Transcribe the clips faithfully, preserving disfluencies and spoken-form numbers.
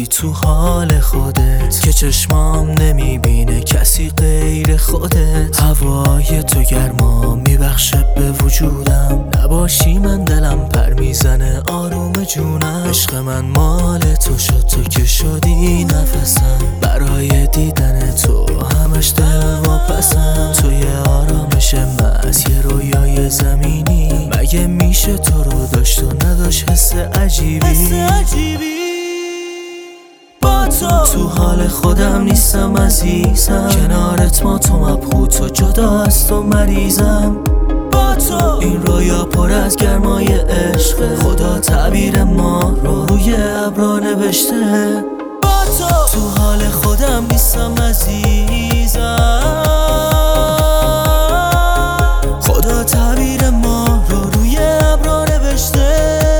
انقدری تو حال خودت که چشمام نمیبینه کسی غیر خودت. هوای تو گرما میبخشه به وجودم، نباشی من دلم پر میزنه آروم جونم. عشق من مال تو شد، تو که شدی نفسم، برای دیدن تو همش دل واپسم. تو یه آرامش محض، یه رویای زمینی، مگه میشه تو رو داشت و نداشت حس عجیبی, حس عجیبی. با تو تو حال خودم نیستم عزیزم، کنارت ما تو مبهوت و جدا از تو مریضم. با تو این رویا پر از گرمای عشق، خدا تعبیر ما رو روی ابرا نوشته. با تو تو حال خودم نیستم عزیزم، خدا تعبیر ما رو روی ابرا نوشته.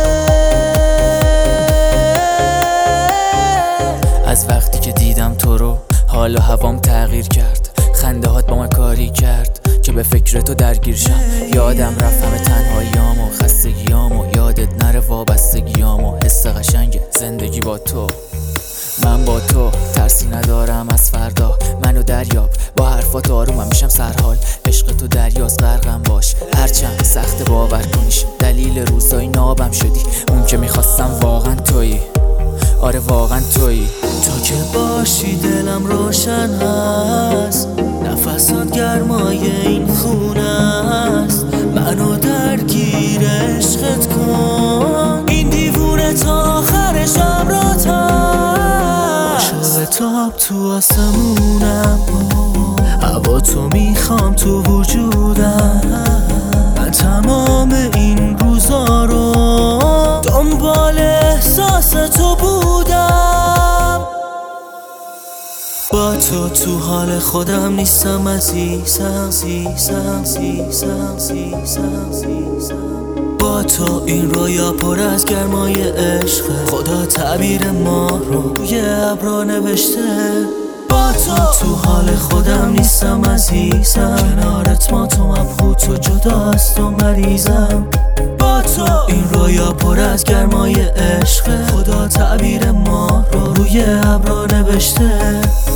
از وقتی که دیدم تو رو حال و هوام تغییر کرد، خنده هات با من کاری کرد که به فکر تو درگیر شم. یادم رفت همه تنهاییام و خستگیام و یادت نره وابستگیام و حس قشنگ زندگی با تو. من با تو ترسی ندارم از فردا، منو دریاب با حرفات آرومم میشم سرحال. عشق تو دریاست غرقم باش، هرچند سخت باور کنیش، دلیل روزای نابم شدی. اون که میخواستم واقعا تویی، آره واقعا تویی. تو که باشی دلم روشن هست، نفسات گرمای این خونه است. منو درگیر عشقت کن، این دیوونه تا آخر شب را عاشق تاب تو آسمونم، هوا تو میخوام تو وجودم. من تمام این روزا رو دنبال احساس تو بودم. با تو تو حال خودم نیستم عزیزم، عزیزم، عزیزم، عزیزم، عزیزم. با تو این رویا پر از گرمای عشق، خدا تعبیر ما رو روی ابرا نوشته. با تو تو حال خودم نیستم عزیزم، کنارت ما تو مبهوت و جدا از تو مریضم. با تو این رویا پر از گرمای عشق، خدا تعبیر ما رو روی ابرا نوشته.